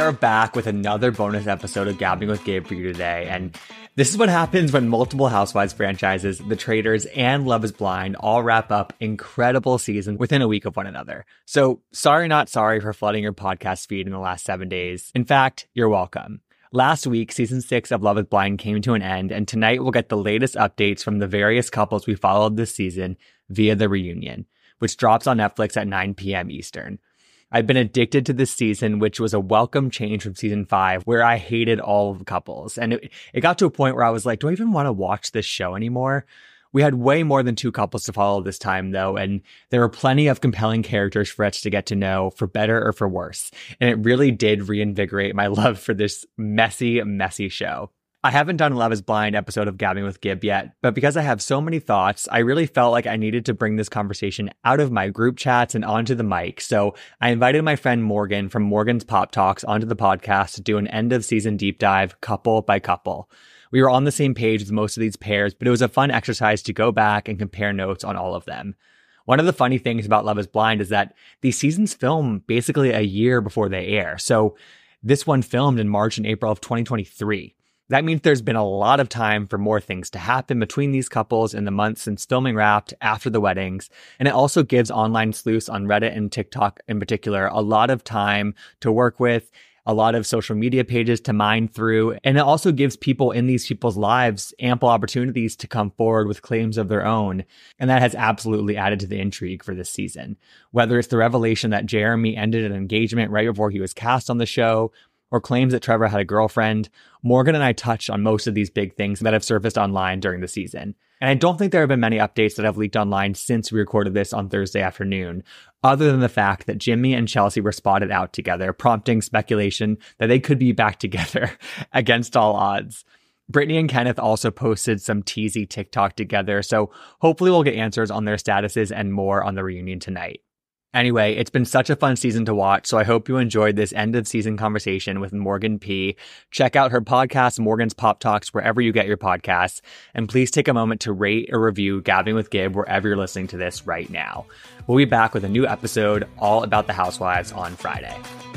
are back with another bonus episode of Gabbing with Gabe for you today. And this is what happens when multiple Housewives franchises, The Traitors, and Love is Blind all wrap up incredible seasons within a week of one another. So sorry, not sorry for flooding your podcast feed in the last 7 days. In fact, you're welcome. Last week, season 6 of Love is Blind came to an end, and tonight we'll get the latest updates from the various couples we followed this season via The Reunion, which drops on Netflix at 9 p.m. Eastern. I've been addicted to this season, which was a welcome change from season 5, where I hated all of the couples. And it got to a point where I was like, do I even want to watch this show anymore? We had way more than 2 couples to follow this time, though, and there were plenty of compelling characters for us to get to know, for better or for worse. And it really did reinvigorate my love for this messy, messy show. I haven't done a Love is Blind episode of Gabbing with Gib yet, but because I have so many thoughts, I really felt like I needed to bring this conversation out of my group chats and onto the mic. So I invited my friend Morgan from Morgan's Pop Talks onto the podcast to do an end of season deep dive, couple by couple. We were on the same page with most of these pairs, but it was a fun exercise to go back and compare notes on all of them. One of the funny things about Love is Blind is that these seasons film basically a year before they air. So this one filmed in March and April of 2023. That means there's been a lot of time for more things to happen between these couples in the months since filming wrapped after the weddings. And it also gives online sleuths on Reddit and TikTok in particular a lot of time to work with, a lot of social media pages to mine through. And it also gives people in these people's lives ample opportunities to come forward with claims of their own. And that has absolutely added to the intrigue for this season. Whether it's the revelation that Jeremy ended an engagement right before he was cast on the show, or claims that Trevor had a girlfriend, Morgan and I touched on most of these big things that have surfaced online during the season. And I don't think there have been many updates that have leaked online since we recorded this on Thursday afternoon, other than the fact that Jimmy and Chelsea were spotted out together, prompting speculation that they could be back together against all odds. Brittany and Kenneth also posted some teasy TikTok together, so hopefully we'll get answers on their statuses and more on the reunion tonight. Anyway, it's been such a fun season to watch, so I hope you enjoyed this end of season conversation with Morgan P. Check out her podcast, Morgan's Pop Talks, wherever you get your podcasts. And please take a moment to rate or review Gabbing with Gib wherever you're listening to this right now. We'll be back with a new episode all about the Housewives on Friday.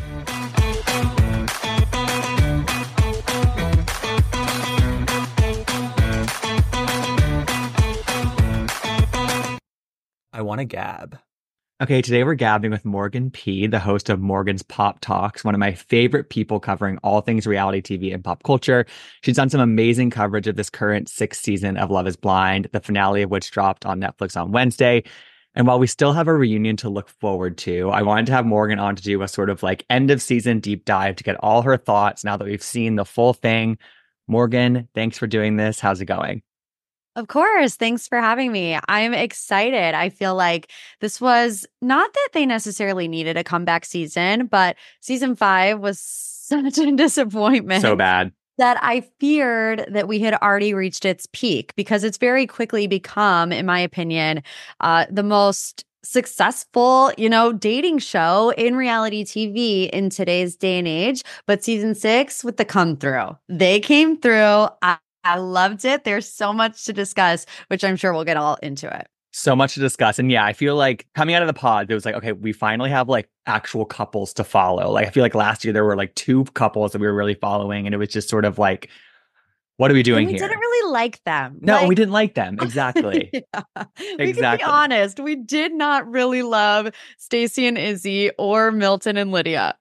I want to gab. Okay, today we're gabbing with Morgan P., the host of Morgan's Pop Talks, one of my favorite people covering all things reality TV and pop culture. She's done some amazing coverage of this current 6th season of Love is Blind, the finale of which dropped on Netflix on Wednesday. And while we still have a reunion to look forward to, I wanted to have Morgan on to do a sort of like end of season deep dive to get all her thoughts now that we've seen the full thing. Morgan, thanks for doing this. How's it going? Of course. Thanks for having me. I'm excited. I feel like this was not that they necessarily needed a comeback season, but season 5 was such a disappointment. So bad. That I feared that we had already reached its peak because it's very quickly become, in my opinion, the most successful, dating show in reality TV in today's day and age. But season 6 with the come through, they came through. I loved it. There's so much to discuss, which I'm sure we'll get all into it. So much to discuss. And yeah, I feel like coming out of the pod, it was like, okay, we finally have like actual couples to follow. Like, I feel like last year there were like 2 couples that we were really following. And it was just sort of like, what are we doing here? We didn't really like them. No, we didn't like them. Exactly. Yeah. Exactly. We can be honest. We did not really love Stacey and Izzy or Milton and Lydia.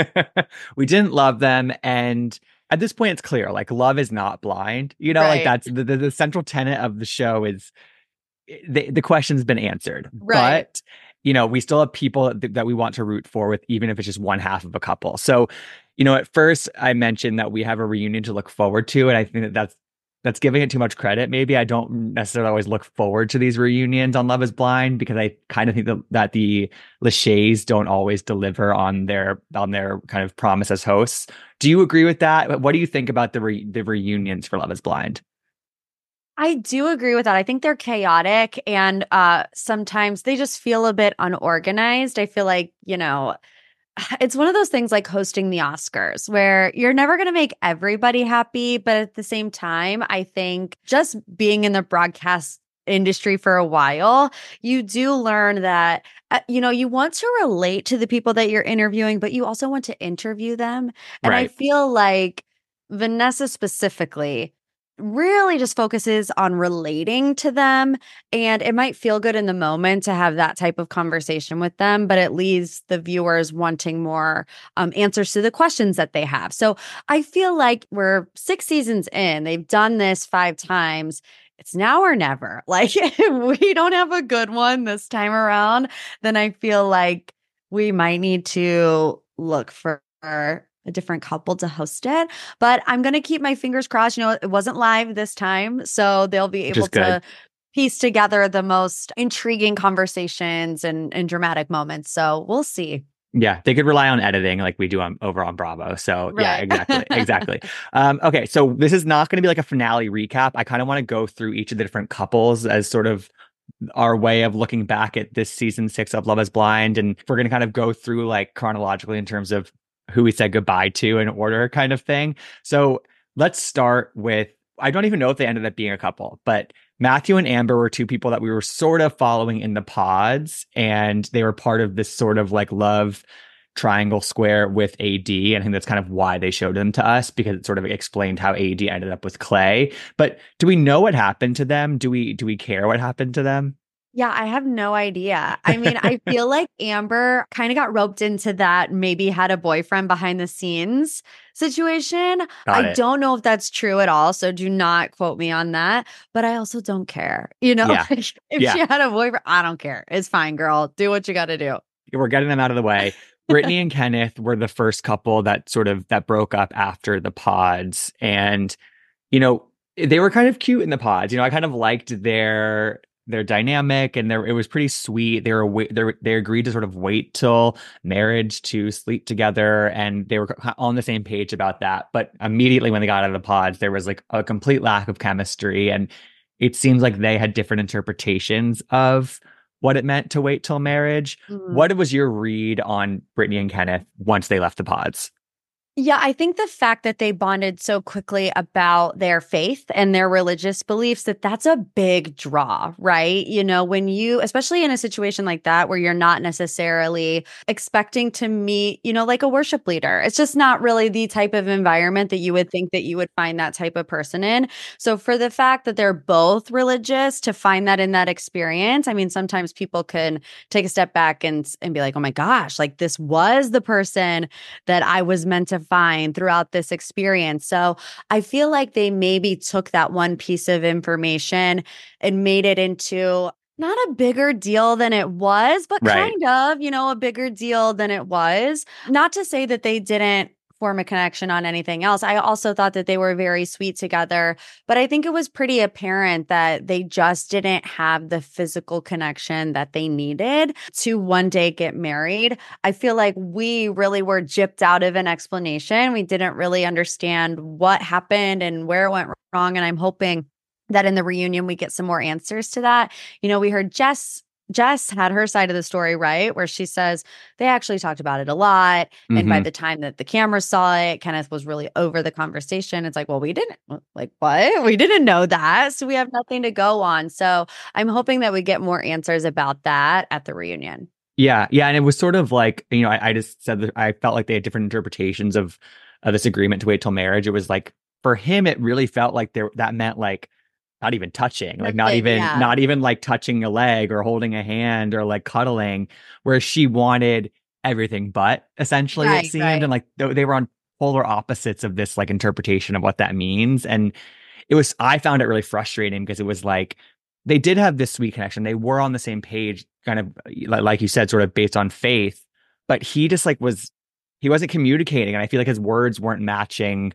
We didn't love them. And at this point, it's clear, like, love is not blind. Right. Like, that's the central tenet of the show is the question's been answered. Right. But, we still have people that we want to root for with, even if it's just one half of a couple. So, at first I mentioned that we have a reunion to look forward to. And I think that's giving it too much credit. Maybe I don't necessarily always look forward to these reunions on Love is Blind because I kind of think that the Lachey's don't always deliver on their kind of promise as hosts. Do you agree with that? What do you think about the reunions for Love is Blind? I do agree with that. I think they're chaotic and sometimes they just feel a bit unorganized. I feel like, it's one of those things like hosting the Oscars where you're never going to make everybody happy. But at the same time, I think just being in the broadcast industry for a while, you do learn that, you want to relate to the people that you're interviewing, but you also want to interview them. And I Right. feel like Vanessa specifically really just focuses on relating to them. And it might feel good in the moment to have that type of conversation with them, but it leaves the viewers wanting more answers to the questions that they have. So I feel like we're 6 seasons in, they've done this 5 times. It's now or never. Like, if we don't have a good one this time around, then I feel like we might need to look for a different couple to host it. But I'm going to keep my fingers crossed. It wasn't live this time, so they'll be Which is able good. to piece together the most intriguing conversations and dramatic moments. So we'll see. Yeah, they could rely on editing like we do over on Bravo. So yeah, Right. exactly, exactly. Okay, so this is not going to be like a finale recap. I kind of want to go through each of the different couples as sort of our way of looking back at this season 6 of Love Is Blind, and we're going to kind of go through like chronologically in terms of who we said goodbye to in order, kind of thing. So let's start with, I don't even know if they ended up being a couple, but Matthew and Amber were two people that we were sort of following in the pods, and they were part of this sort of like love triangle square with AD. And I think that's kind of why they showed them to us, because it sort of explained how AD ended up with Clay. But do we know what happened to them? Do we care what happened to them? Yeah, I have no idea. I mean, I feel like Amber kind of got roped into that, maybe had a boyfriend behind the scenes situation. I Got it. don't know if that's true at all. So do not quote me on that. But I also don't care. Yeah. Like, if Yeah. she had a boyfriend, I don't care. It's fine, girl. Do what you got to do. We're getting them out of the way. Brittany and Kenneth were the first couple that broke up after the pods. And, they were kind of cute in the pods. I kind of liked their dynamic, and it was pretty sweet. They agreed to sort of wait till marriage to sleep together, and they were on the same page about that. But immediately when they got out of the pods, there was like a complete lack of chemistry, and it seems like they had different interpretations of what it meant to wait till marriage. What was your read on Brittany and Kenneth once they left the pods? Yeah, I think the fact that they bonded so quickly about their faith and their religious beliefs, that's a big draw, right? When you, especially in a situation like that where you're not necessarily expecting to meet, like a worship leader. It's just not really the type of environment that you would think that you would find that type of person in. So for the fact that they're both religious, to find that in that experience, I mean, sometimes people can take a step back and be like, oh my gosh, like this was the person that I was meant to find throughout this experience. So I feel like they maybe took that one piece of information and made it into not a bigger deal than it was, but Right. kind of, a bigger deal than it was. Not to say that they didn't form a connection on anything else. I also thought that they were very sweet together, but I think it was pretty apparent that they just didn't have the physical connection that they needed to one day get married. I feel like we really were gypped out of an explanation. We didn't really understand what happened and where it went wrong. And I'm hoping that in the reunion, we get some more answers to that. We heard Jess had her side of the story, right? Where she says they actually talked about it a lot. And by Mm-hmm. the time that the camera saw it, Kenneth was really over the conversation. It's like, well, we didn't, like, what? We didn't know that. So we have nothing to go on. So I'm hoping that we get more answers about that at the reunion. Yeah, yeah, and it was sort of like, I just said that I felt like they had different interpretations of this agreement to wait till marriage. It was like, for him, it really felt like that meant like not even touching, like not Nothing, even yeah. not even like touching a leg or holding a hand or like cuddling, whereas she wanted everything but, essentially, it Right, seemed. right. And like they were on polar opposites of this like interpretation of what that means. And I found it really frustrating because it was like they did have this sweet connection. They were on the same page, kind of like you said, sort of based on faith, but he just like he wasn't communicating. And I feel like his words weren't matching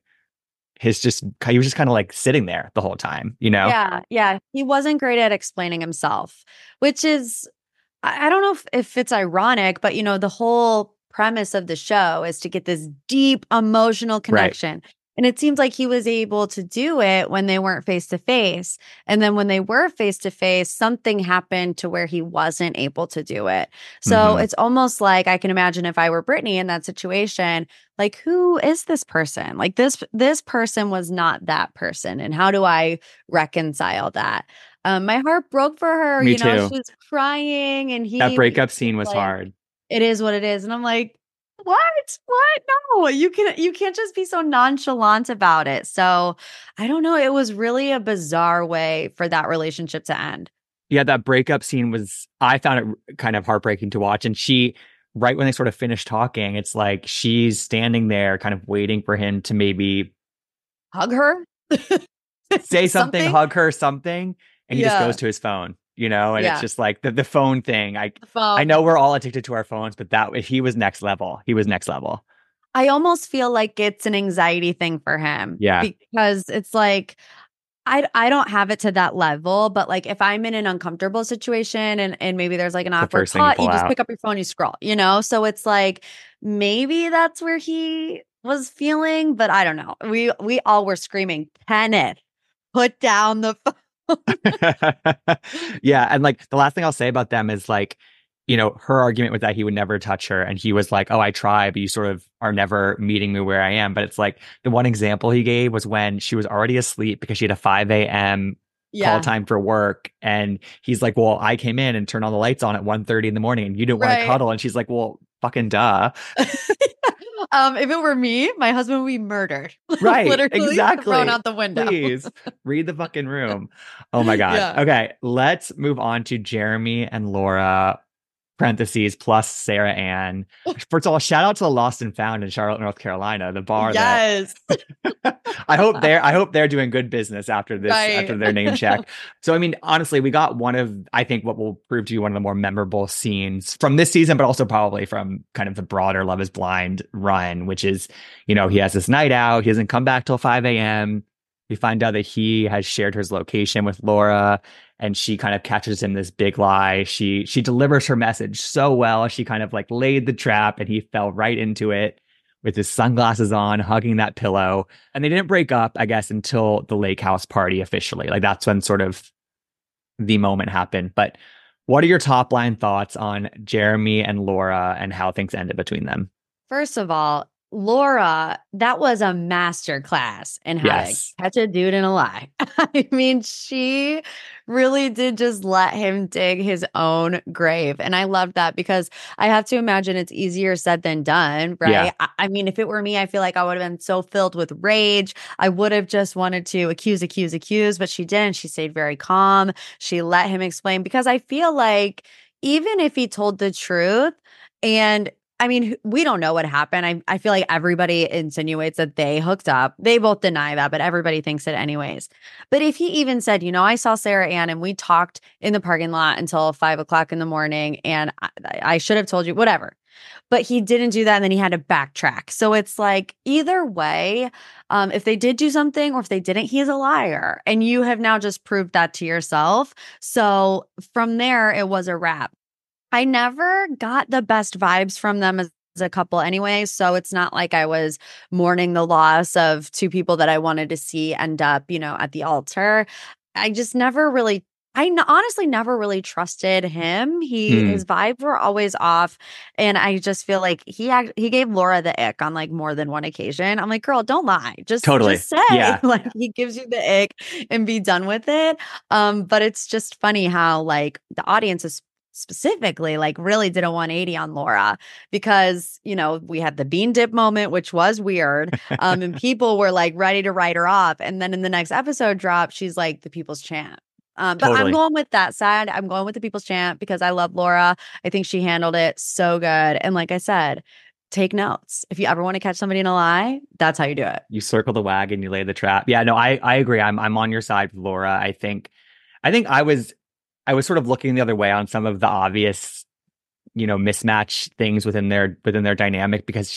he was just kind of like sitting there the whole time, you know? Yeah, yeah. He wasn't great at explaining himself, which is, I don't know if it's ironic, but the whole premise of the show is to get this deep emotional Right. connection. And it seems like he was able to do it when they weren't face to face. And then when they were face to face, something happened to where he wasn't able to do it. So Hmm. it's almost like I can imagine if I were Brittany in that situation, like who is this person? Like this person was not that person. And how do I reconcile that? My heart broke for her. Me She too. was crying and That he breakup was scene was like, hard. it is what it is. And I'm like, what? What? No, you can't just be so nonchalant about it. So I don't know. It was really a bizarre way for that relationship to end. Yeah, that breakup scene was, I found it kind of heartbreaking to watch. And she, right when they sort of finished talking, it's like she's standing there kind of waiting for him to maybe Hug her? say something, Something? hug her, something. And he just goes Yeah. to his phone, you know? And it's Yeah. just like the phone thing. The I know phone. we're all addicted to our phones, but that he was next level. He was next level. I almost feel like it's an anxiety thing for him Yeah. because it's like I don't have it to that level, but like if I'm in an uncomfortable situation and maybe there's like an It's the awkward first thing you pause, pull you just out. pick up your phone, you scroll. So it's like maybe that's where he was feeling, but I don't know. We all were screaming, Kenneth, put down the phone. Yeah. And like the last thing I'll say about them is like, her argument was that he would never touch her. And he was like, oh, I try, but you sort of are never meeting me where I am. But it's like the one example he gave was when she was already asleep because she had a 5 a.m. call Yeah, time for work. And he's like, well, I came in and turned all the lights on at 1:30 in the morning and you didn't want to right. cuddle. And she's like, well, fucking duh. If it were me, my husband would be murdered. Right. Literally thrown Exactly. out the window. Please read the fucking room. Oh my God. Yeah. Okay. Let's move on to Jeremy and Laura parentheses plus Sarah Ann. First of all, shout out to the Lost and Found in Charlotte, North Carolina, the bar that Yes. I hope they're doing good business after this, Right. after their name check. So I mean, honestly, we got one of, I think, what will prove to be one of the more memorable scenes from this season, but also probably from kind of the broader Love is Blind run, which is, he has this night out, he doesn't come back till 5 a.m. We find out that he has shared his location with Laura and she kind of catches him this big lie. She delivers her message so well. She kind of like laid the trap and he fell right into it with his sunglasses on, hugging that pillow. And they didn't break up, I guess, until the lake house party officially. Like that's when sort of the moment happened. But what are your top line thoughts on Jeremy and Laura and how things ended between them? First of all, Laura, that was a master class in how to Yes, catch a dude in a lie. I mean, she really did just let him dig his own grave. And I love that because I have to imagine it's easier said than done, yeah, right? I mean, if it were me, I feel like I would have been so filled with rage. I would have just wanted to accuse, but she didn't. She stayed very calm. She let him explain because I feel like even if he told the truth, and I mean, we don't know what happened. I feel like everybody insinuates that they hooked up. They both deny that, but everybody thinks it anyways. But if he even said, I saw Sarah Ann and we talked in the parking lot until 5 o'clock in the morning and I should have told you, whatever. But he didn't do that and then he had to backtrack. So it's like either way, if they did do something or if they didn't, he's a liar. And you have now just proved that to yourself. So from there, it was a wrap. I never got the best vibes from them as a couple anyway, so it's not like I was mourning the loss of two people that I wanted to see end up, at the altar. I just never really honestly never really trusted him. His mm, vibes were always off, and I just feel like he gave Laura the ick on like more than one occasion. I'm like, girl, don't lie. totally. Just say Yeah, like he gives you the ick and be done with it. But it's just funny how like the audience is specifically like really did a 180 on Laura because we had the bean dip moment which was weird and people were like ready to write her off and then in the next episode drop she's like the people's champ. But I'm totally. going with that side. I'm going with the people's champ because I love Laura. I think she handled it so good. And like I said, take notes. If you ever want to catch somebody in a lie, that's how you do it. You circle the wagon, you lay the trap. Yeah, no, I agree. I'm on your side with Laura. I think I was sort of looking the other way on some of the obvious, mismatch things within their dynamic because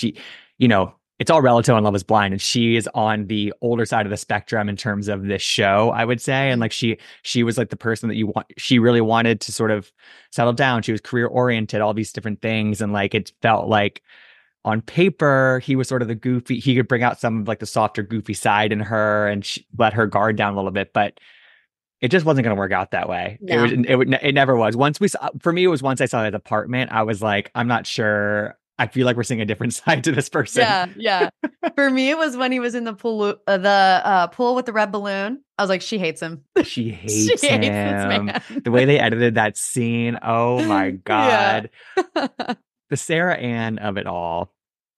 it's all relative on Love is Blind, and she is on the older side of the spectrum in terms of this show, I would say. And Mhm. like she was like the person that she really wanted to sort of settle down. She was career oriented, all these different things. And like it felt like on paper, he was sort of the goofy, he could bring out some of like the softer, goofy side in her and let her guard down a little bit. But it just wasn't going to work out that way. No. It never was. Once we saw, for me, it was once I saw his apartment, I was like, I'm not sure. I feel like we're seeing a different side to this person. Yeah. For me, it was when he was in the pool, pool with the red balloon. I was like, she hates him. She hates him. This man. The way they edited that scene. Oh my God. The Sarah Ann of it all.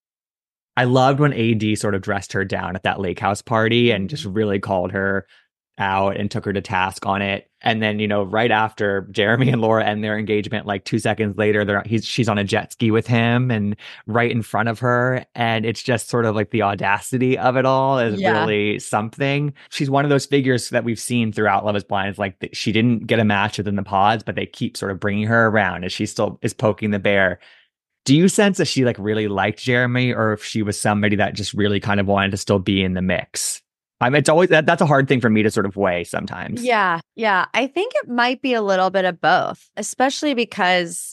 I loved when AD sort of dressed her down at that lake house party and just really called her out and took her to task on it. And then, right after Jeremy and Laura end their engagement, like 2 seconds later, she's on a jet ski with him and right in front of her. And it's just sort of like the audacity of it all is really something. She's one of those figures that we've seen throughout Love is Blind. It's like she didn't get a match within the pods, but they keep sort of bringing her around as she still is poking the bear. Do you sense that she like really liked Jeremy, or if she was somebody that just really kind of wanted to still be in the mix? It's always that's a hard thing for me to sort of weigh sometimes. Yeah. I think it might be a little bit of both, especially because,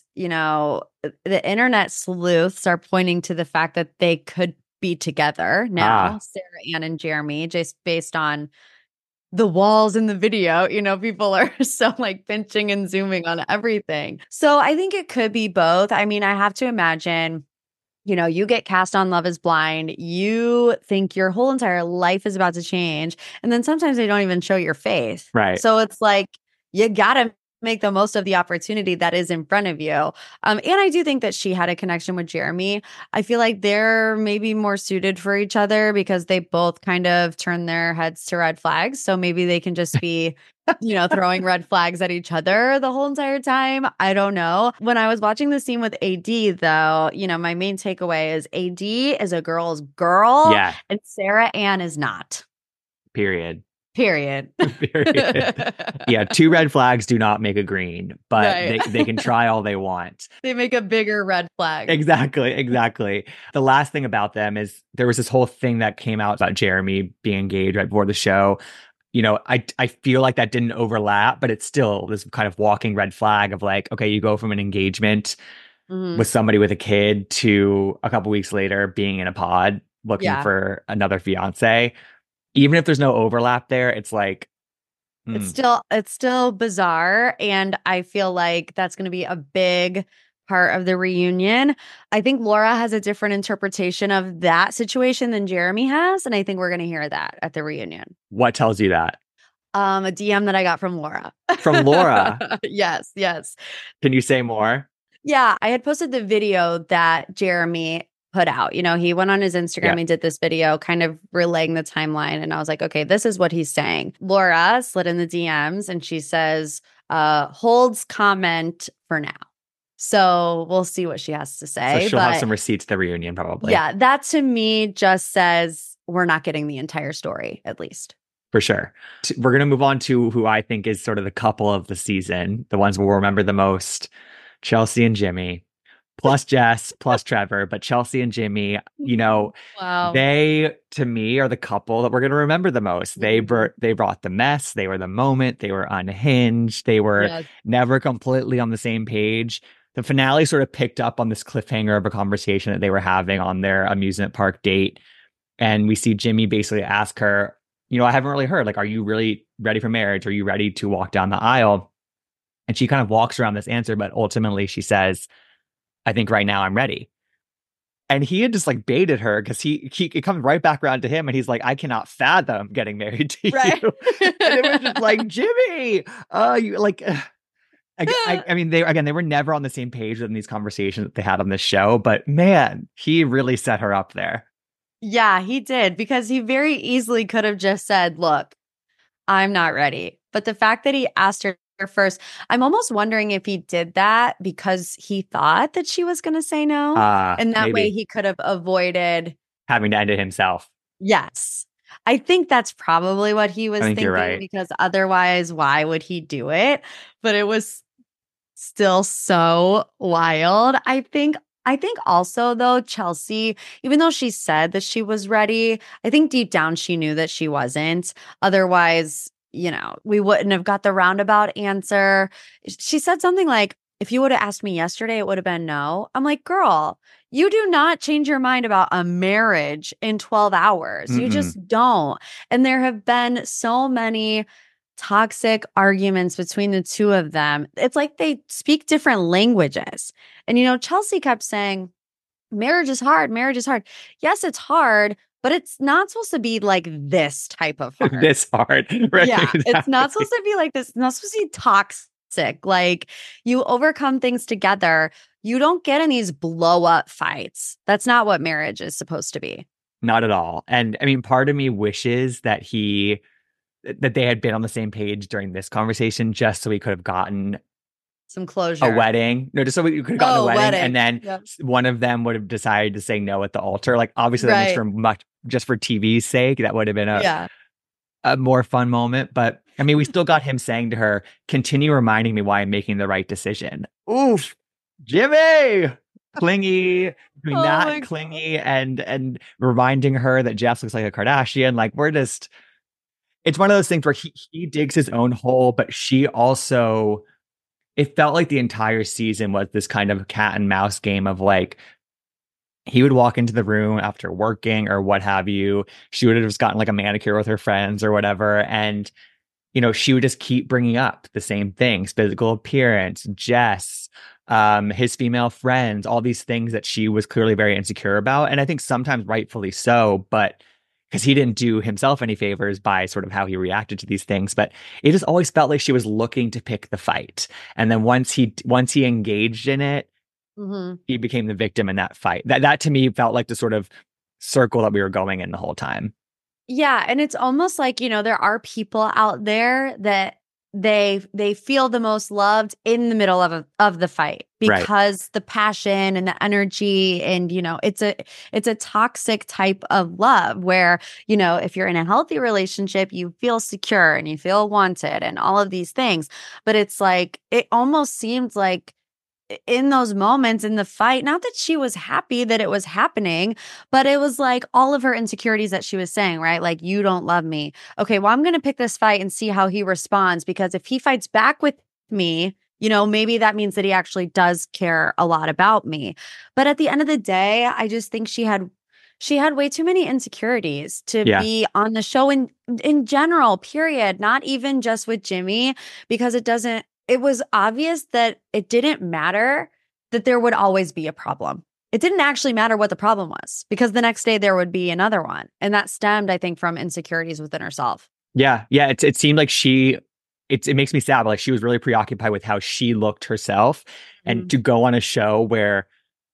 the internet sleuths are pointing to the fact that they could be together now, Sarah Ann and Jeremy, just based on the walls in the video. People are so like pinching and zooming on everything. So I think it could be both. I mean, I have to imagine, you get cast on Love is Blind, you think your whole entire life is about to change. And then sometimes they don't even show your face. Right. So it's like, you got to make the most of the opportunity that is in front of you. And I do think that she had a connection with Jeremy. I feel like they're maybe more suited for each other because they both kind of turn their heads to red flags. So maybe they can just be throwing red flags at each other the whole entire time. I don't know. When I was watching the scene with AD, though, my main takeaway is AD is a girl's girl. Yeah. And Sarah Ann is not. Period. Period. Yeah, 2 red flags do not make a green, but Right. they can try all they want. They make a bigger red flag. Exactly. The last thing about them is there was this whole thing that came out about Jeremy being engaged right before the show. I feel like that didn't overlap, but it's still this kind of walking red flag of like, okay, you go from an engagement with somebody with a kid to a couple weeks later being in a pod looking for another fiance. Even if there's no overlap there, it's like it's still bizarre, and I feel like that's going to be a big part of the reunion. I think Laura has a different interpretation of that situation than Jeremy has, and I think we're going to hear that at the reunion. What tells you that? A DM that I got from Laura. From Laura? Yes. Can you say more? Yeah, I had posted the video that Jeremy put out. He went on his Instagram and did this video kind of relaying the timeline. And I was like, okay, this is what he's saying. Laura slid in the DMs and she says, holds comment for now. So we'll see what she has to say. So she'll have some receipts at the reunion probably. Yeah, that to me just says we're not getting the entire story, at least. For sure. We're going to move on to who I think is sort of the couple of the season, the ones we'll remember the most, Chelsea and Jimmy. Plus Jess, plus Trevor, but Chelsea and Jimmy, Wow. They, to me, are the couple that we're going to remember the most. They brought the mess. They were the moment. They were unhinged. They were never completely on the same page. The finale sort of picked up on this cliffhanger of a conversation that they were having on their amusement park date. And we see Jimmy basically ask her, I haven't really heard, like, are you really ready for marriage? Are you ready to walk down the aisle? And she kind of walks around this answer, but ultimately she says, I think right now I'm ready. And he had just like baited her because it comes right back around to him and he's like, I cannot fathom getting married to you. And it was just like, Jimmy, you like, I mean, they were never on the same page in these conversations that they had on this show, but man, he really set her up there. Yeah, he did, because he very easily could have just said, look, I'm not ready. But the fact that he asked her first, I'm almost wondering if he did that because he thought that she was going to say no. And that way he could have avoided having to end it himself. Yes. I think that's probably what he was thinking, right. Because otherwise, why would he do it? But it was still so wild. I think also, though, Chelsea, even though she said that she was ready, I think deep down she knew that she wasn't. Otherwise, we wouldn't have got the roundabout answer. She said something like, if you would have asked me yesterday, it would have been no. I'm like, girl, you do not change your mind about a marriage in 12 hours. You Mm-mm. just don't. And there have been so many toxic arguments between the two of them. It's like they speak different languages. And, Chelsea kept saying, marriage is hard. Marriage is hard. Yes, it's hard, but it's not supposed to be like this type of hard. This hard. Right. Yeah, it's not Exactly. supposed to be like this. It's not supposed to be toxic. Like you overcome things together. You don't get in these blow up fights. That's not what marriage is supposed to be. Not at all. And I mean, part of me wishes that they had been on the same page during this conversation just so we could have gotten Some a closure. wedding. No, just so we could have gotten a Oh, wedding, and then Yep. one of them would have decided to say no at the altar. Like obviously that makes Right. for much just for TV's sake. That would have been Yeah. a more fun moment. But I mean, we still got him saying to her, continue reminding me why I'm making the right decision. Oof, Jimmy. Clingy, between Oh my that God. clingy and reminding her that Jess looks like a Kardashian. Like we're just it's one of those things where he digs his own hole, but she also it felt like the entire season was this kind of cat and mouse game of like he would walk into the room after working or what have you. She would have just gotten like a manicure with her friends or whatever. And, she would just keep bringing up the same things, physical appearance, Jess, his female friends, all these things that she was clearly very insecure about. And I think sometimes rightfully so, but because he didn't do himself any favors by sort of how he reacted to these things. But it just always felt like she was looking to pick the fight. And then once he engaged in it, hmm he became the victim in that fight. That to me felt like the sort of circle that we were going in the whole time. Yeah, and it's almost like, there are people out there that they feel the most loved in the middle of the fight Right. because the passion and the energy and it's a toxic type of love where, if you're in a healthy relationship, you feel secure and you feel wanted and all of these things. But it's like it almost seemed like in those moments in the fight, not that she was happy that it was happening, but it was like all of her insecurities that she was saying, right? Like, you don't love me. Okay, well, I'm going to pick this fight and see how he responds because if he fights back with me, maybe that means that he actually does care a lot about me. But at the end of the day, I just think she had way too many insecurities to Yeah. be on the show in general, period, not even just with Jimmy, because it was obvious that it didn't matter that there would always be a problem. It didn't actually matter what the problem was because the next day there would be another one. And that stemmed, I think, from insecurities within herself. Yeah. Yeah. It seemed like it makes me sad, but like she was really preoccupied with how she looked herself. And to go on a show where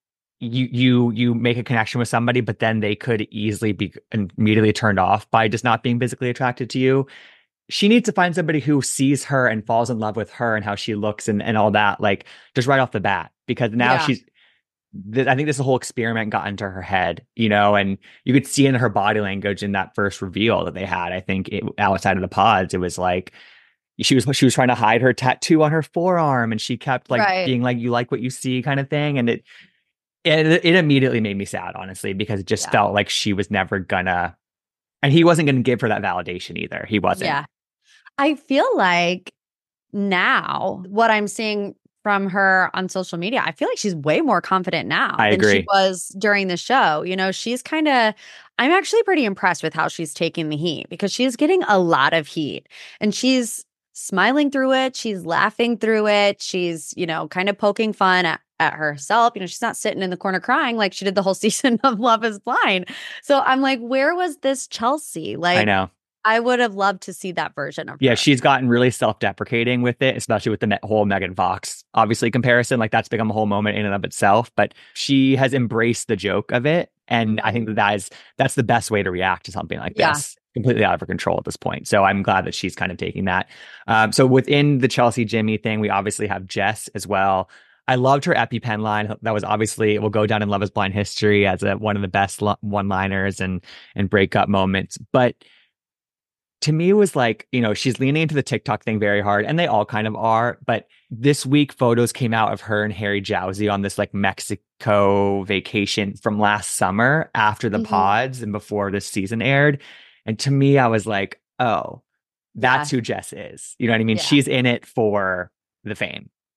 you make a connection with somebody, but then they could easily be immediately turned off by just not being physically attracted to you. She needs to find somebody who sees her and falls in love with her and how she looks and all that, like just right off the bat, because now Yeah. I think this whole experiment got into her head, and you could see in her body language in that first reveal that they had. I think outside of the pods, it was like she was trying to hide her tattoo on her forearm, and she kept like Right. being like, "You like what you see," kind of thing, and it immediately made me sad, honestly, because it just Yeah. felt like she was never gonna, and he wasn't gonna give her that validation either. He wasn't. Yeah. I feel like now what I'm seeing from her on social media, I feel like she's way more confident now I than she agree. was during the show. She's I'm actually pretty impressed with how she's taking the heat because she's getting a lot of heat and she's smiling through it. She's laughing through it. She's, kind of poking fun at herself. She's not sitting in the corner crying like she did the whole season of Love is Blind. So I'm like, where was this Chelsea? Like, I know. I would have loved to see that version of Yeah, her. she's gotten really self-deprecating with it, especially with the whole Megan Fox, obviously, comparison. Like that's become a whole moment in and of itself. But she has embraced the joke of it, and I think that's the best way to react to something like Yeah. this. Completely out of her control at this point. So I'm glad that she's kind of taking that. So within the Chelsea Jimmy thing, we obviously have Jess as well. I loved her EpiPen line. That was obviously, it will go down in Love is Blind history as one of the best one-liners and breakup moments. But to me, it was like, she's leaning into the TikTok thing very hard, and they all kind of are. But this week, photos came out of her and Harry Jowsey on this like Mexico vacation from last summer after the pods and before this season aired. And to me, I was like, oh, that's who Jess is. You know what I mean? Yeah. She's in it for the fame.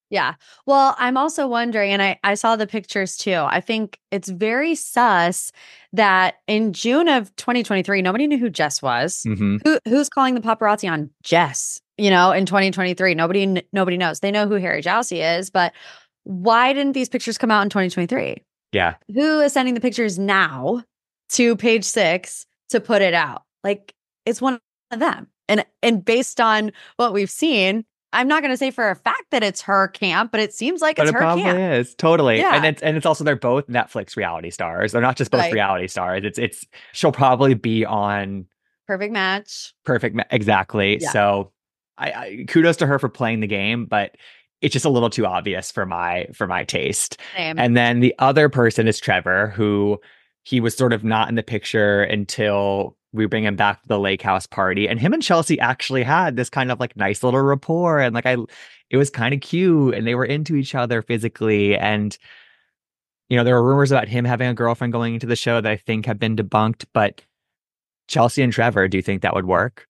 Yeah. Well, I'm also wondering, and I saw the pictures too. I think it's very sus that in June of 2023, nobody knew who Jess was. Hmm. Who's calling the paparazzi on Jess? You know, in 2023, nobody knows. They know who Harry Jowsey is, but why didn't these pictures come out in 2023? Yeah. Who is sending the pictures now to Page Six to put it out? Like it's one of them. And based on what we've seen, I'm not going to say for a fact that it's her camp, but it seems like But it's it her probably camp. is. Totally. And Yeah. it's also they're both Netflix reality stars. They're not just both Right. reality stars. It's she'll probably be on Perfect match. exactly. Yeah. So I kudos to her for playing the game, but it's just a little too obvious for my taste. Same. And then the other person is Trevor, who he was sort of not in the picture until we bring him back to the lake house party. And him and Chelsea actually had this kind of like nice little rapport. And like it was kind of cute and they were into each other physically. And, there were rumors about him having a girlfriend going into the show that I think have been debunked. But Chelsea and Trevor, do you think that would work?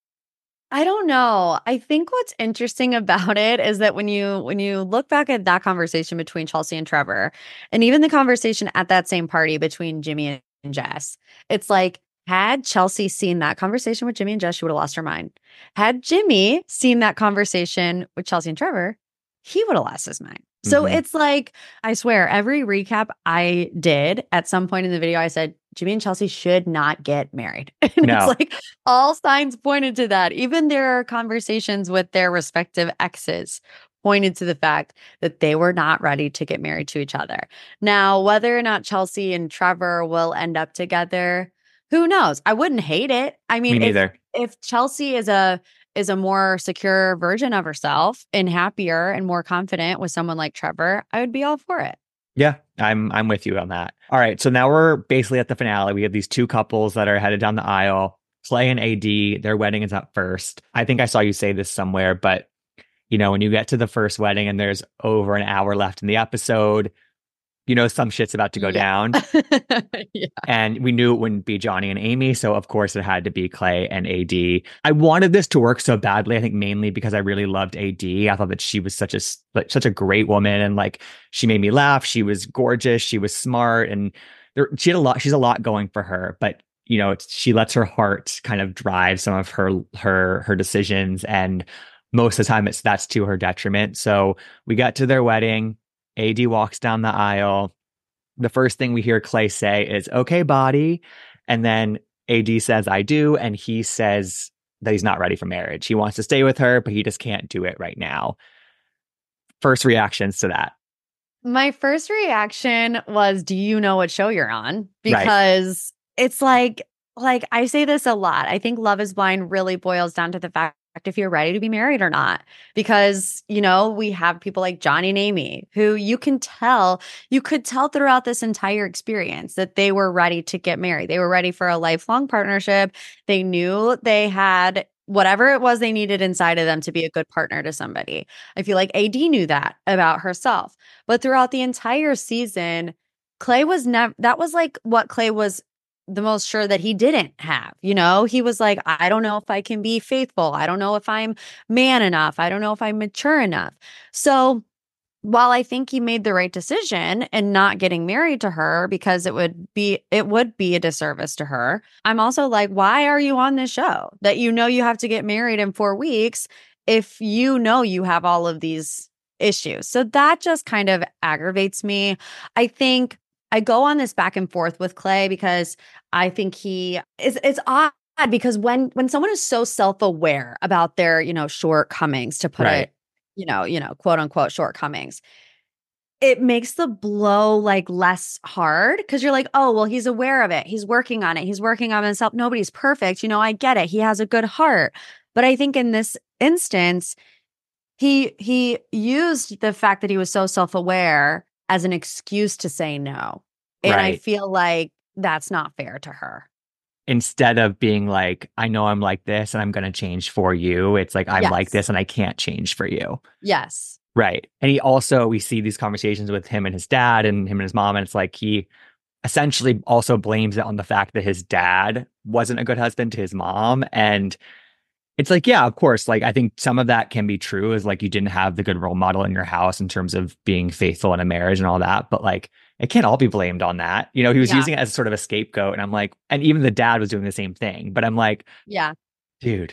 I don't know. I think what's interesting about it is that when you look back at that conversation between Chelsea and Trevor, and even the conversation at that same party between Jimmy and Jess, it's like had Chelsea seen that conversation with Jimmy and Jess, she would have lost her mind. Had Jimmy seen that conversation with Chelsea and Trevor, he would have lost his mind. So Hmm. it's like, I swear, every recap I did at some point in the video, I said, Jimmy and Chelsea should not get married. And it's No. like, all signs pointed to that. Even their conversations with their respective exes pointed to the fact that they were not ready to get married to each other. Now, whether or not Chelsea and Trevor will end up together, who knows? I wouldn't hate it. I Me mean, neither. if Chelsea is a more secure version of herself and happier and more confident with someone like Trevor, I would be all for it. Yeah, I'm with you on that. All right, so now we're basically at the finale. We have these two couples that are headed down the aisle. Clay and AD, their wedding is up first. I think I saw you say this somewhere, but when you get to the first wedding and there's over an hour left in the episode, some shit's about to go Yeah. down. Yeah. And we knew it wouldn't be Johnny and Amy. So, of course, it had to be Clay and AD. I wanted this to work so badly, I think mainly because I really loved AD. I thought that she was such a great woman. And like, she made me laugh. She was gorgeous. She was smart. And she's a lot going for her. But, she lets her heart kind of drive some of her decisions. And most of the time, that's to her detriment. So we got to their wedding. AD walks down the aisle. The first thing we hear Clay say is, "Okay, body." And then AD says, "I do." And he says that he's not ready for marriage. He wants to stay with her, but he just can't do it right now. First reactions to that. My first reaction was, do you know what show you're on? Right. Because it's like I say this a lot. I think Love is Blind really boils down to the fact if you're ready to be married or not. Because, we have people like Johnny and Amy who you could tell throughout this entire experience that they were ready to get married. They were ready for a lifelong partnership. They knew they had whatever it was they needed inside of them to be a good partner to somebody. I feel like AD knew that about herself. But throughout the entire season, Clay was never, that was like what Clay was the most sure that he didn't have. He was like, I don't know if I can be faithful. I don't know if I'm man enough. I don't know if I'm mature enough. So while I think he made the right decision in not getting married to her because it would be a disservice to her, I'm also like, why are you on this show that you have to get married in 4 weeks if you have all of these issues? So that just kind of aggravates me. I think I go on this back and forth with Clay because I think it's odd because when someone is so self-aware about their, shortcomings, to put Right. it, quote unquote shortcomings, it makes the blow like less hard because you're like, oh, well, he's aware of it. He's working on it. He's working on himself. Nobody's perfect. I get it. He has a good heart. But I think in this instance, he used the fact that he was so self-aware as an excuse to say no. And I Right. feel like that's not fair to her. Instead of being like, "I know I'm like this and I'm going to change for you," it's like, "I'm like Yes. this and I can't change for you." Yes. Right. And we see these conversations with him and his dad and him and his mom. And it's like he essentially also blames it on the fact that his dad wasn't a good husband to his mom. And It's like, yeah, of course. Like, I think some of that can be true is like you didn't have the good role model in your house in terms of being faithful in a marriage and all that. But like, it can't all be blamed on that. You know, he was Yeah. using it as sort of a scapegoat. And I'm like, and even the dad was doing the same thing. But I'm like, Yeah. dude,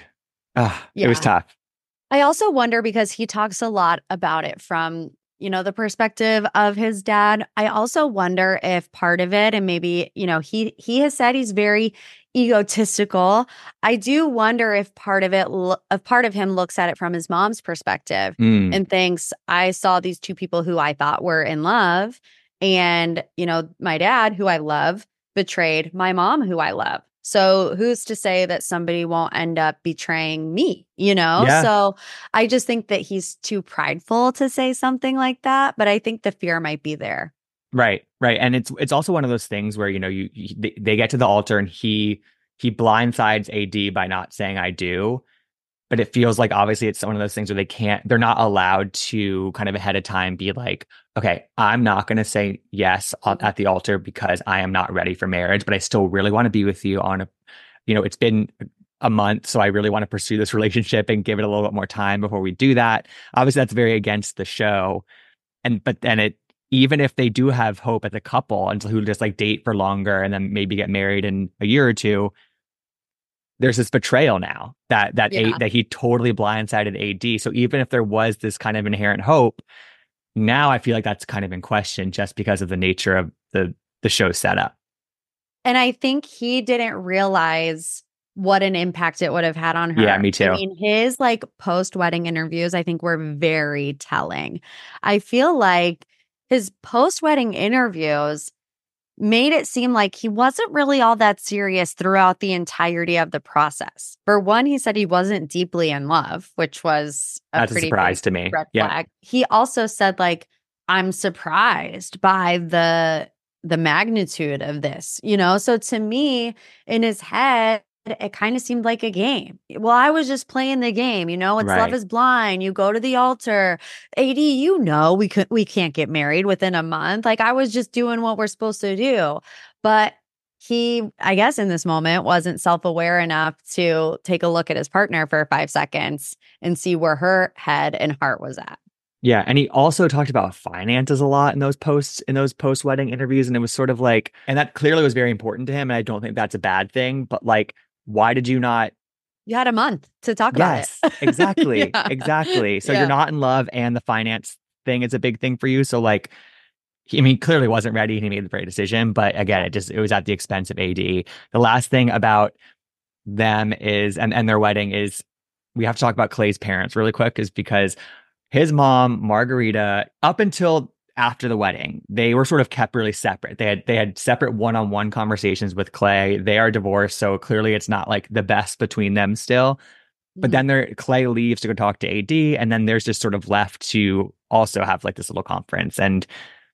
it was Yeah. tough. I also wonder because he talks a lot about it from, the perspective of his dad. I also wonder if part of it, and maybe, he has said he's very egotistical. I do wonder if part of it, if part of him looks at it from his mom's perspective Mm, and thinks, I saw these two people who I thought were in love. And, my dad, who I love, betrayed my mom, who I love. So who's to say that somebody won't end up betraying me, yeah. So I just think that he's too prideful to say something like that, but I think the fear might be there. Right, right, and it's also one of those things where they get to the altar and he blindsides AD by not saying I do, but it feels like obviously it's one of those things where they're not allowed to kind of ahead of time be like, okay, I'm not going to say yes at the altar because I am not ready for marriage, but I still really want to be with you on a, it's been a month, so I really want to pursue this relationship and give it a little bit more time before we do that. Obviously, that's very against the show. But then even if they do have hope as a couple until who just like date for longer and then maybe get married in a year or two, there's this betrayal now Yeah. that he totally blindsided AD. So even if there was this kind of inherent hope, now I feel like that's kind of in question just because of the nature of the show setup. And I think he didn't realize what an impact it would have had on Yeah, her. me I too. mean, his like post-wedding interviews, I think were very telling. I feel like his post-wedding interviews made it seem like he wasn't really all that serious throughout the entirety of the process. For one, he said he wasn't deeply in love, which was a That's a pretty big surprise to me. red Yep. flag. He also said like, I'm surprised by the magnitude of this, So to me, in his head, it kind of seemed like a game. Well, I was just playing the game, it's Love Right. is Blind. You go to the altar. AD, we can't get married within a month. Like I was just doing what we're supposed to do. But he, I guess in this moment, wasn't self-aware enough to take a look at his partner for 5 seconds and see where her head and heart was at. Yeah, and he also talked about finances a lot in those post-wedding interviews, and it was sort of like, and that clearly was very important to him, and I don't think that's a bad thing, but like, why did you not? You had a month to talk about it. Yes, exactly, Yeah. exactly. So you're Yeah. not in love, and the finance thing is a big thing for you. So like, I mean, clearly wasn't ready, and he made the right decision, but again, Yeah. it was at the expense of AD. The last thing about them is, and their wedding is, we have to talk about Clay's parents really quick, is because his mom, Margarita, up until after the wedding, they were sort of kept really separate. They had separate one-on-one conversations with Clay. They are divorced, so clearly it's not like the best between them still. But Mhm. then Clay leaves to go talk to AD, and then there's just sort of left to also have like this little conference. And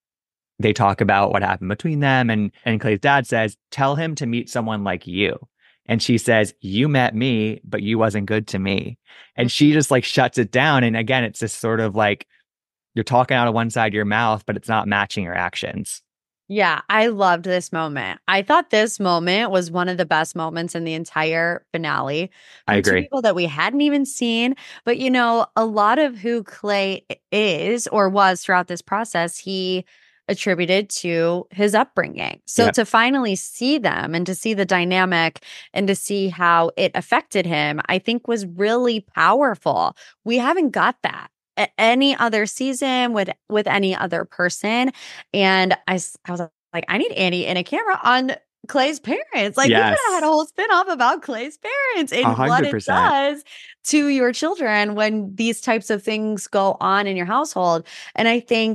they talk about what happened between them. And Clay's dad says, tell him to meet someone like you. And she says, you met me, but you wasn't good to me. And she just like shuts it down. And again, it's just sort of like you're talking out of one side of your mouth, but it's not matching your actions. Yeah, I loved this moment. I thought this moment was one of the best moments in the entire finale I from two agree. people that we hadn't even seen. But, a lot of who Clay is or was throughout this process, he attributed to his upbringing. So Yep. to finally see them and to see the dynamic and to see how it affected him, I think was really powerful. We haven't got that any other season with any other person. And I was like, I need Andy and a camera on Clay's parents. Like, we could have had a Yes. whole spinoff about Clay's parents A and what hundred it percent. does to your children when these types of things go on in your household. And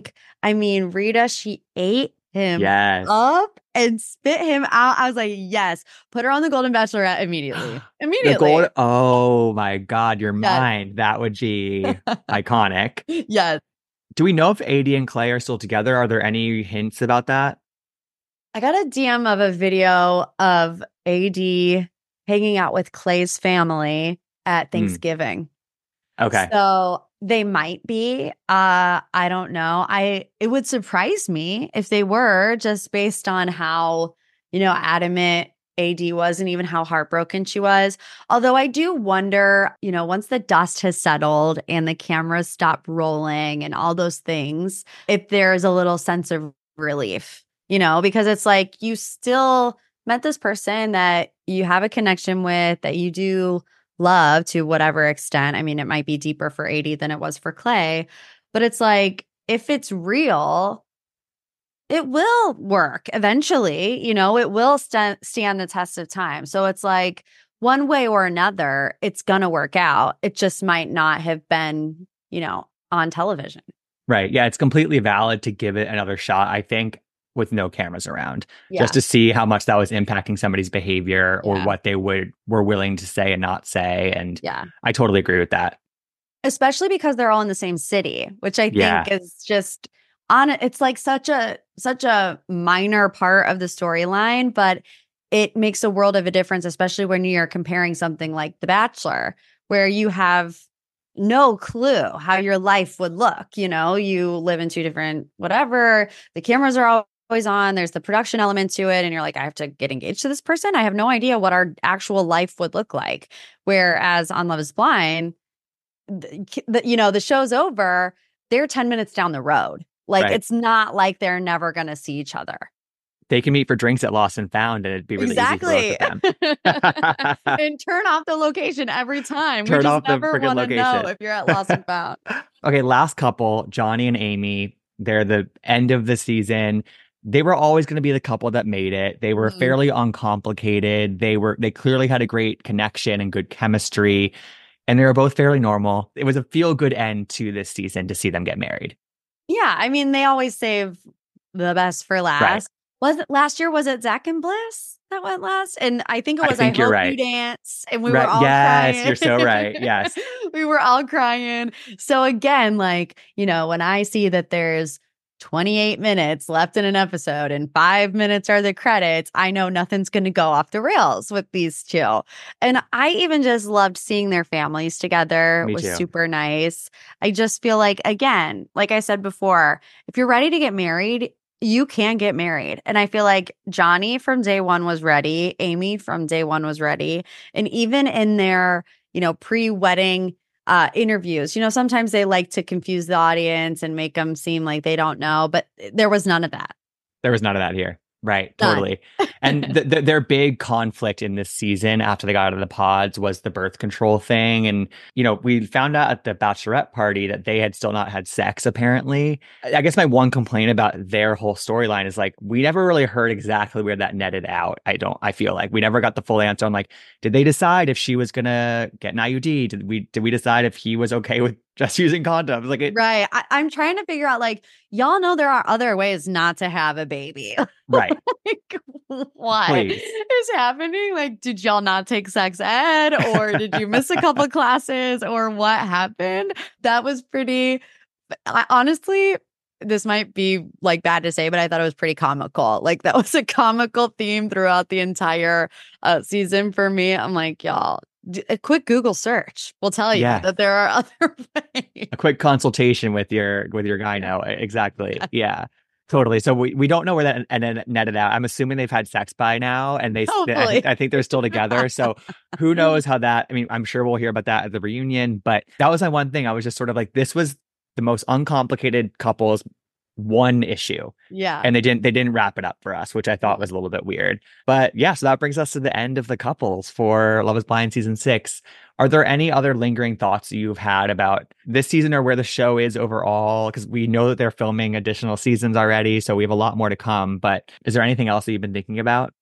I mean, Rita, she ate him Yes. up and spit him out. I was like, yes, put her on the Golden Bachelorette immediately. The Immediately. gold. Oh my God, your Yes. mind. That would be iconic. Yes. Do we know if AD and Clay are still together? Are there any hints about that? I got a DM of a video of AD hanging out with Clay's family at Hmm. Thanksgiving. Okay. So they might be. I don't know. It would surprise me if they were just based on how, adamant AD was and even how heartbroken she was. Although I do wonder, once the dust has settled and the cameras stop rolling and all those things, if there's a little sense of relief, because it's like you still met this person that you have a connection with, that you do love to whatever extent. I mean, it might be deeper for AD than it was for Clay, but it's like, if it's real, it will work eventually, it will stand the test of time. So it's like one way or another, it's going to work out. It just might not have been, on television. Right. Yeah, it's completely valid to give it another shot, I think, with no cameras around, just to see how much that was impacting somebody's behavior or what they were willing to say and not say. And I totally agree with that. Especially because they're all in the same city, which I think is just it's like such a minor part of the storyline, but it makes a world of a difference, especially when you're comparing something like The Bachelor, where you have no clue how your life would look. You live in two different whatever. The cameras are always on. There's the production element to it. And you're like, I have to get engaged to this person. I have no idea what our actual life would look like. Whereas on Love is Blind, the show's over. They're 10 minutes down the road. Like, it's not like they're never going to see each other. They can meet for drinks at Lost and Found, and it'd be really easy for both of them. And turn off the location every time. Turn we just off the never want to know if you're at Lost and Found. Okay, last couple, Johnny and Amy. They're the end of the season. They were always going to be the couple that made it. They were fairly uncomplicated. They clearly had a great connection and good chemistry, and they were both fairly normal. It was a feel-good end to this season to see them get married. Yeah, I mean, they always save the best for last. Right. Was it last year? Was it Zach and Bliss that went last? And I think it was I Hope You Dance. And we were all crying. Yes, you're so right. Yes. We were all crying. So again, like, when I see that there's 28 minutes left in an episode and 5 minutes are the credits, I know nothing's going to go off the rails with these two. And I even just loved seeing their families together. It was super nice. I just feel like, again, like I said before, if you're ready to get married, you can get married. And I feel like Johnny from day one was ready. Amy from day one was ready. And even in their, pre-wedding interviews, sometimes they like to confuse the audience and make them seem like they don't know, but there was none of that. There was none of that here. Right. Totally. And their big conflict in this season after they got out of the pods was the birth control thing. And, we found out at the bachelorette party that they had still not had sex, apparently. I guess my one complaint about their whole storyline is like, we never really heard exactly where that netted out. I feel like we never got the full answer on like, did they decide if she was going to get an IUD? Did we decide if he was okay with just using condoms? Right. I'm trying to figure out, like, y'all know there are other ways not to have a baby. Right. What is happening? Like, did y'all not take sex ed, or did you miss a couple classes, or what happened? That was pretty, honestly, this might be like bad to say, but I thought it was pretty comical. Like, that was a comical theme throughout the entire season for me. I'm like, y'all, a quick Google search will tell you that there are other ways. A quick consultation with your guy now. Exactly. Yeah. Totally. So we don't know where that netted out. I'm assuming they've had sex by now, and I think they're still together. So who knows how that, I mean, I'm sure we'll hear about that at the reunion, but that was my one thing. I was just sort of like, this was the most uncomplicated couples one issue. Yeah. And they didn't wrap it up for us, which I thought was a little bit weird. But yeah, so that brings us to the end of the couples for Love is Blind season 6. Are there any other lingering thoughts you've had about this season or where the show is overall? Because we know that they're filming additional seasons already, so we have a lot more to come. But is there anything else that you've been thinking about?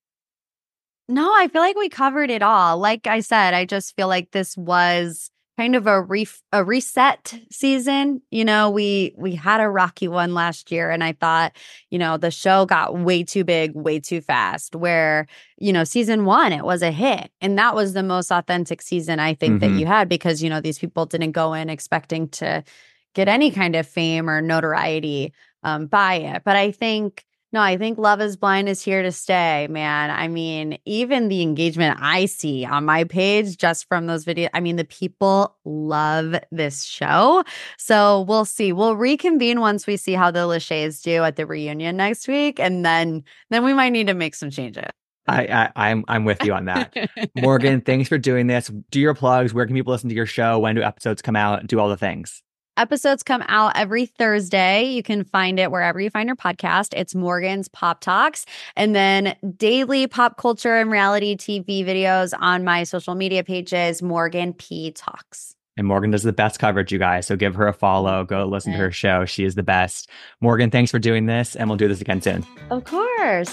No, I feel like we covered it all. Like I said, I just feel like this was kind of a reset season. We had a rocky one last year, and I thought, the show got way too big, way too fast, where, season 1, it was a hit. And that was the most authentic season, I think, that you had, because, these people didn't go in expecting to get any kind of fame or notoriety by it. But I think Love is Blind is here to stay, man. I mean, even the engagement I see on my page just from those videos, I mean, the people love this show. So we'll see. We'll reconvene once we see how the Lachey's do at the reunion next week. And then we might need to make some changes. I'm with you on that. Morgan, thanks for doing this. Do your plugs. Where can people listen to your show? When do episodes come out? Do all the things. Episodes come out every Thursday. You can find it wherever you find your podcast. It's Morgan's Pop Talks. And then daily pop culture and reality TV videos on my social media pages, Morgan P Talks. And Morgan does the best coverage, you guys. So give her a follow. Go listen to her show. She is the best. Morgan, thanks for doing this. And we'll do this again soon. Of course.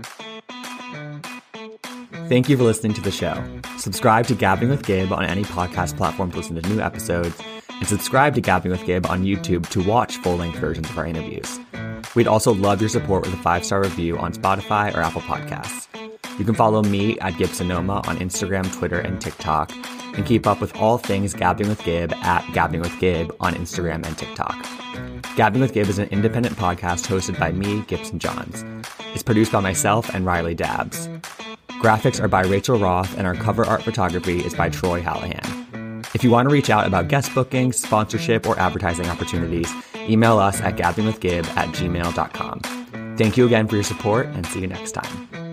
Thank you for listening to the show. Subscribe to Gabbing with Gabe on any podcast platform to listen to new episodes. And subscribe to Gabbing with Gabe on YouTube to watch full-length versions of our interviews. We'd also love your support with a 5-star review on Spotify or Apple Podcasts. You can follow me at Gibsonoma on Instagram, Twitter, and TikTok, and keep up with all things Gabbing with Gabe at Gabbing with Gabe on Instagram and TikTok. Gabbing with Gabe is an independent podcast hosted by me, Gibson Johns. It's produced by myself and Riley Dabbs. Graphics are by Rachel Roth, and our cover art photography is by Troy Hallahan. If you want to reach out about guest bookings, sponsorship, or advertising opportunities, email us at gabbingwithgabe@gmail.com. Thank you again for your support, and see you next time.